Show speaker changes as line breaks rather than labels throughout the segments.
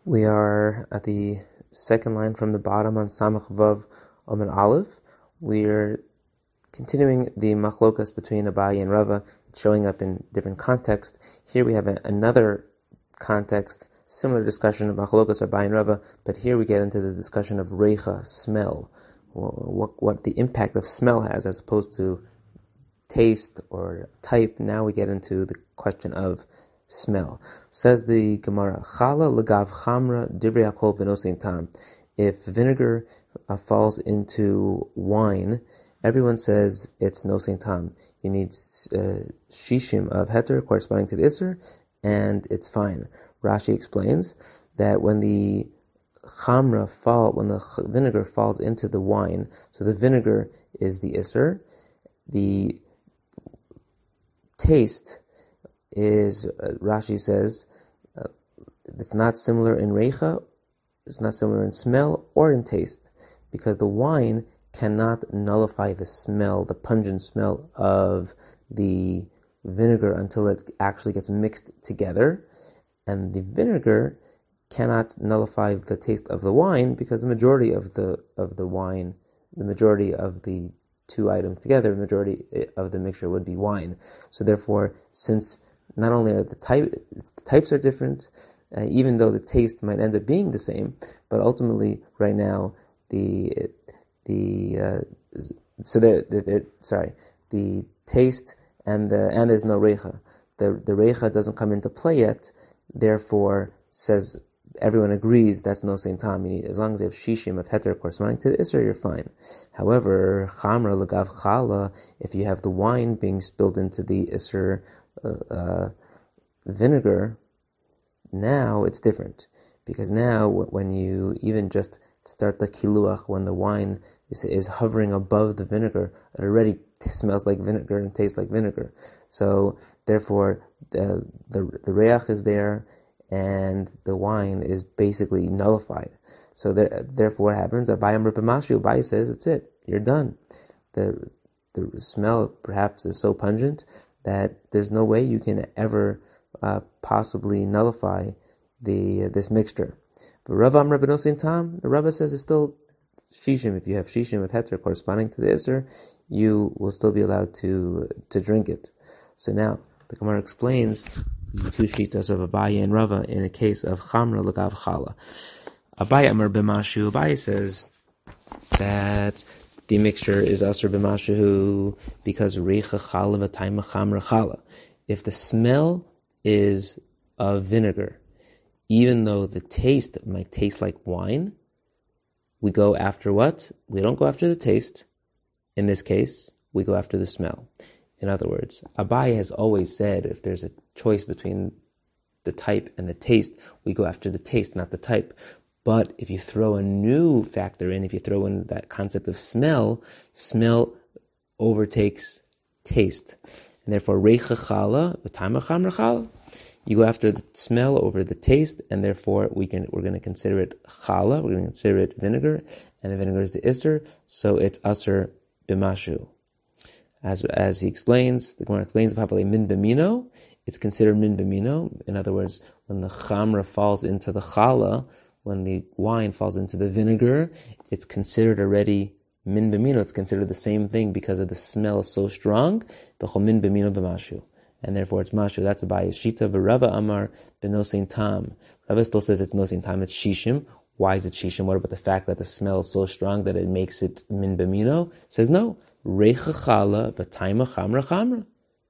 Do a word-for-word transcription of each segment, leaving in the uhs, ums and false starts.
We are at the second line from the bottom on Samach Vav Omen Aleph. We're continuing the machlokas between Abaye and Rava, showing up in different contexts. Here we have a, another context, similar discussion of machlokas Abaye and Rava, but here we get into the discussion of reicha, smell, what what the impact of smell has as opposed to taste or type. Now we get into the question of smell. Says the Gemara, Chala legav chamra divrei hakol benosein tam. If vinegar uh, falls into wine, everyone says it's nosein tam. You need uh, shishim of heter corresponding to the iser, and it's fine. Rashi explains that when the chamra fall, when the vinegar falls into the wine, so the vinegar is the iser, the taste is, uh, Rashi says, uh, it's not similar in reicha, it's not similar in smell or in taste, because the wine cannot nullify the smell, the pungent smell of the vinegar until it actually gets mixed together, and the vinegar cannot nullify the taste of the wine because the majority of the of the wine, the majority of the two items together, the majority of the mixture would be wine. So therefore, since not only are the type the types are different, uh, even though the taste might end up being the same, but ultimately, right now, the the uh, so there, there, sorry, the taste and the and there's no reicha. The the reicha doesn't come into play yet. Therefore, says everyone agrees that's nosein tam. You need, as long as you have shishim of heter corresponding to the isser, you're fine. However, chamra legav chala, if you have the wine being spilled into the isser uh, uh, vinegar, now it's different, because now when you even just start the kiluach, when the wine is, is hovering above the vinegar, it already t- smells like vinegar and tastes like vinegar. So therefore, the the, the reach is there, and the wine is basically nullified. So there, therefore, what happens? Abaye Amar b'mashu. Abaye says, "That's it. You're done." The the smell perhaps is so pungent that there's no way you can ever uh, possibly nullify the uh, this mixture. But Rava Amar b'nosein tam, the Rava says it's still shishim. If you have shishim of heter corresponding to the iser, you will still be allowed to to drink it. So now the Gemara explains the two shitas of Abaye and Rava in a case of chamra legav chala. Abaye Amar b'mashu. Abaye says that the mixture is asur b'mashu because reicha chala v'taima chamra chala. If the smell is of vinegar, even though the taste might taste like wine, we go after what? We don't go after the taste. In this case, we go after the smell. In other words, Abaye has always said if there's a choice between the type and the taste, we go after the taste, not the type. But if you throw a new factor in, if you throw in that concept of smell, smell overtakes taste. And therefore, reicha chala, v'taima chamra chala, you go after the smell over the taste, and therefore we can, we're going to consider it chala, we're going to consider it vinegar, and the vinegar is the iser, so it's asur b'mashu. As as he explains, the Gemara explains, min b'mino, it's considered min b'mino. In other words, when the chamra falls into the chala, when the wine falls into the vinegar, it's considered already min b'mino. It's considered the same thing because of the smell is so strong. B'chol min b'mino b'mashu, and therefore it's mashu. That's Abaye's shita. V'Rava Amar b'nosein tam. Rava still says it's nosein tam. It's shishim. Why is it shishim? What about the fact that the smell is so strong that it makes it min b'mino? Says no. Reicha chala v'taima chamra chamra.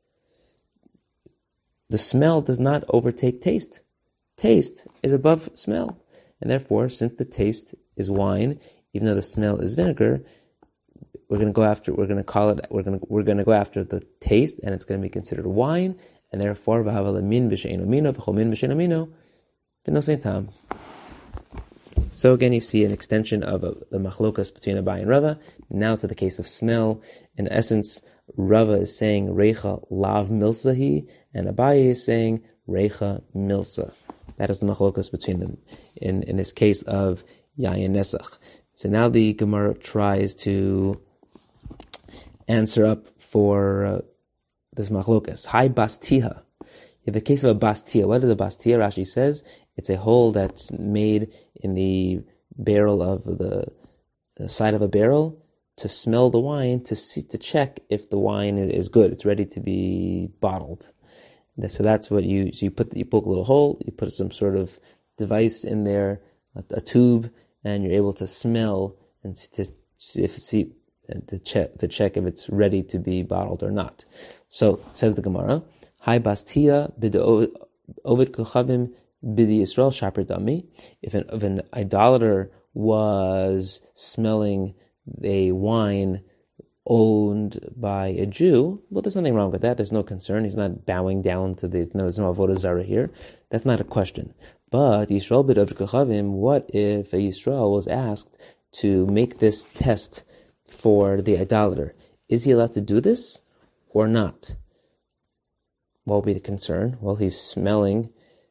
The smell does not overtake taste. Taste is above smell, and therefore, since the taste is wine, even though the smell is vinegar, we're going to go after. We're going to call it. We're going to. We're going to go after the taste, and it's going to be considered wine, and therefore, v'havala min b'she'eno mino v'chol min b'she'eno mino b'nosein tam. So again, you see an extension of uh, the machlokas between Abaye and Rava. Now to the case of smell. In essence, Rava is saying reicha lav milsahi, and Abaye is saying reicha milsa. That is the machlokas between them in, in this case of yayin nesach. So now the Gemara tries to answer up for uh, this machlokas. Hi bastiha. In the case of a bastia, what is a bastia? Rashi says It's a hole that's made in the barrel of the, the side of a barrel to smell the wine, to see, to check if the wine is good. It's ready to be bottled. So that's what you, so you put, you poke a little hole, you put some sort of device in there, a, a tube, and you're able to smell and to if see to check to check if it's ready to be bottled or not. So says the Gemara, Hi Bastia bid Ovid Kochavim bidi Yisrael shaper dami. If an if an idolater was smelling a wine owned by a Jew, well, there's nothing wrong with that. There's no concern. He's not bowing down to the, no, there's no avodah zarah here. That's not a question. But Yisrael bid Ovid Kochavim, what if a Yisrael was asked to make this test for the idolater? Is he allowed to do this or not? What will be the concern? Well, he's smelling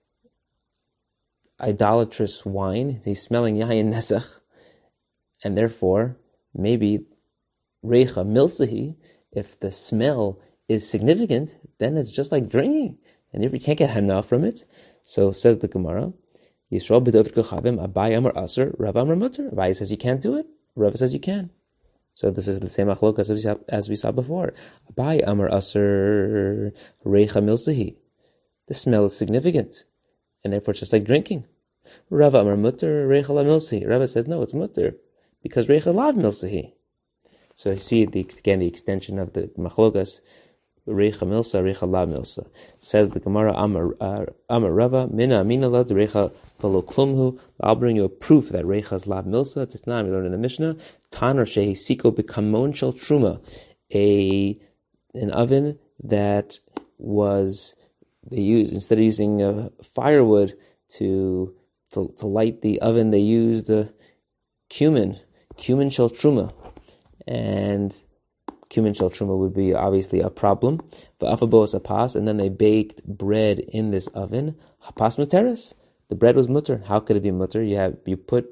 idolatrous wine. He's smelling yayin nesach, and therefore, maybe reicha milsahi, if the smell is significant, then it's just like drinking, and if you can't get hana from it. So says the Gemara, Yisrael b'dovid kochavim, Abai amar aser, Rav amar muter. Abai says you can't do it, Rav says you can. So this is the same achlokas as we saw, as we saw before. Abai amar aser, reicha milsahi. The smell is significant, and therefore it's just like drinking. Rav amar muter, reicha la milsahi. Rav says no, it's muter, because reicha lav milsahi. So you see the, again the extension of the machlokas. Reicha milsa, reicha lav milsa. Says the Gemara, Amar uh, Amar Rava, Mina Amina la reicha v'lo klumhu. I'll bring you a proof that reicha is lav milsa. Tisnam, we learned in the Mishnah. Taner shehi siko b'kamon shel truma. A an oven that was they used instead of using uh, firewood to, to to light the oven, they used uh, cumin, cumin shel truma, and cumin shel truma would be obviously a problem. V'afabos apas, and then they baked bread in this oven. Hapas muteres, the bread was mutter. How could it be mutter? You have you put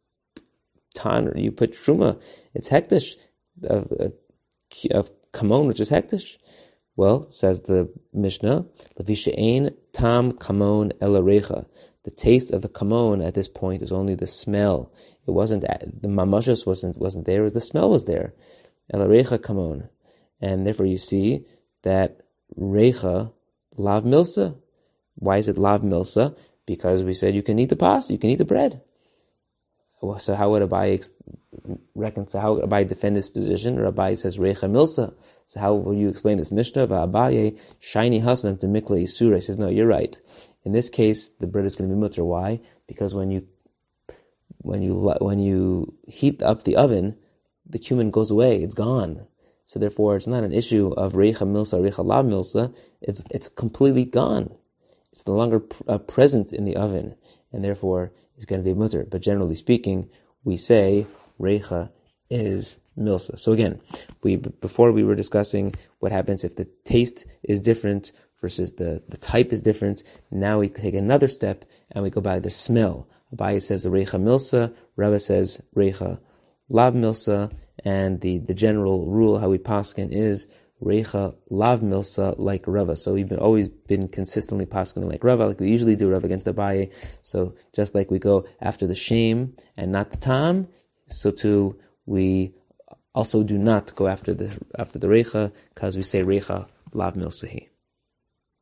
tan, you put truma. It's hektish of of kamon, which is hektish. Well, says the Mishnah, levishe'ein tam kamon elarecha. The taste of the kamon at this point is only the smell. It wasn't the mamashos wasn't wasn't there. The smell was there. Elarecha kamon, and therefore you see that recha lav milsa. Why is it lav milsa? Because we said you can eat the pasta, you can eat the bread. So how would Abai reconcile? How would Abai defend this position? Rabbi says recha milsa. So how will you explain this Mishnah? Abaye shiny hasan to mikla isura. He says no, you're right. In this case, the bread is going to be mutter. Why? Because when you when you when you heat up the oven, the cumin goes away, it's gone. So therefore, it's not an issue of reicha milsa, reicha lav milsa. It's it's completely gone. It's no longer pr- uh, present in the oven, and therefore it's going to be mutter. But generally speaking, we say reicha is milsa. So again, we before we were discussing what happens if the taste is different versus the, the type is different. Now we take another step and we go by the smell. Abaye says the reicha milsa, Rava says reicha lav milsa, and the, the general rule how we paskin is reicha lav milsa like Rava. So we've been always been consistently paskin like Rava, like we usually do Rava against Abaye. So just like we go after the shame and not the tam, so too we also do not go after the after the reicha, because we say reicha lav milsahi.